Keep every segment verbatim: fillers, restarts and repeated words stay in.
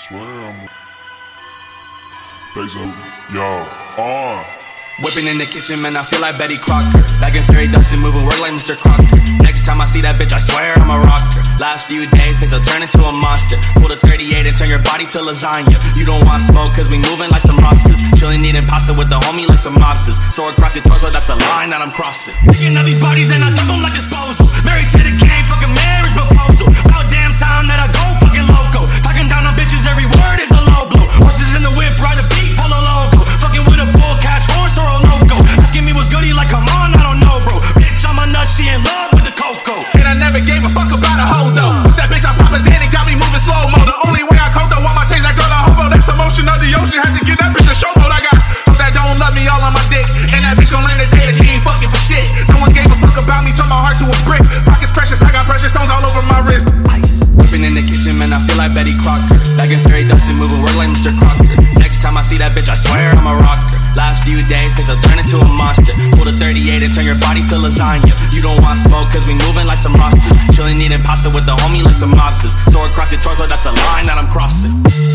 Swear I'm Bezos, y'all on. Whipping in the kitchen, man, I feel like Betty Crocker. Back in Fairy Dustin, moving work like Mister Crocker. Next time I see that bitch, I swear I'm a rocker. Last few days, things will turn into a monster. Pull the thirty-eight and turn your body to lasagna. You don't want smoke, cause we moving like some Rostas. Chillin' eating pasta with the homie like some mobsters. Sword across your torso, that's a line that I'm crossing. Picking up these bodies and I dump them like disposal. Married to the game, fucking marriage proposal. About damn time that I go fucking loco. Talking down on bitches, every word is a low blow. Horses in the whip, ride a beat, polo logo. Fucking with a bull, catch horse or a loco. Asking me what's goody, like come on, I don't know, bro. Bitch, I'm a nut, she in love with the cocoa. And I never gave a fuck about a hoe though. That bitch I pop his head and got me moving slow-mo. The only way I cope though, want my change that girl a hobo. That's the motion of the ocean, had to get that bitch a showboat. I got hoes that don't love me all on my dick. And that bitch gon' land the day that she ain't fucking for shit. No one gave a fuck about me, turn my heart to a brick. Pockets precious, I got precious stones all over my wrist. Ice. Whipping in the kitchen, man, I feel like Betty Crocker. Back in Fairy Dustin, moving work like Mister Crocker. Next time I see that bitch, I swear I'm a rocker. Last few days, things will turn into a monster. Pull the thirty-eight and turn your body to lasagna. You don't want smoke, cause we moving like some Rostas. Chillin' eating pasta with the homie like some mobsters. Sword across your torso, that's a line that I'm crossing.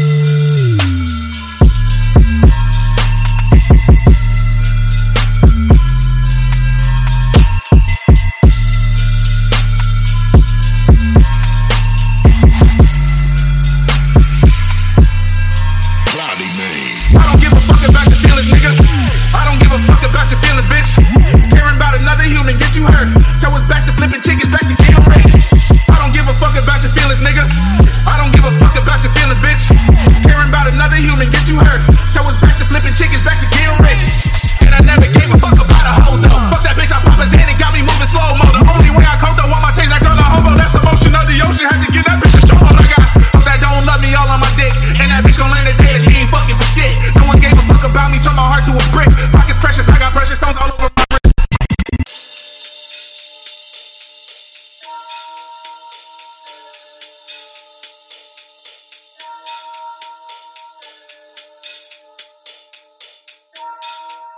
I don't give a fuck about your feelings, nigga. I don't give a fuck about your feelings, bitch. Caring about another human, get you hurt. So it's back to flipping chickens, back to getting rich. I don't give a fuck about your feelings, nigga. I don't give a fuck about your feelings, bitch. Caring about another human, get you hurt. So it's back to flipping chickens, back to getting rich. And I never gave a fuck about a hoe though. Fuck that bitch, I pop his head and got me moving slow-mo. The only way I cope though, want my change that girl a hobo. That's the motion of the ocean, had to get that bitch a showboat. I got hoes that don't love me all on my dick. And that bitch gon' land the day that she ain't fucking for shit. No one gave a fuck about me, turn my heart to a brick. Pockets precious, I got precious stones all over my wrist.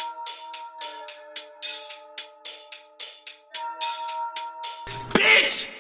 Bitch!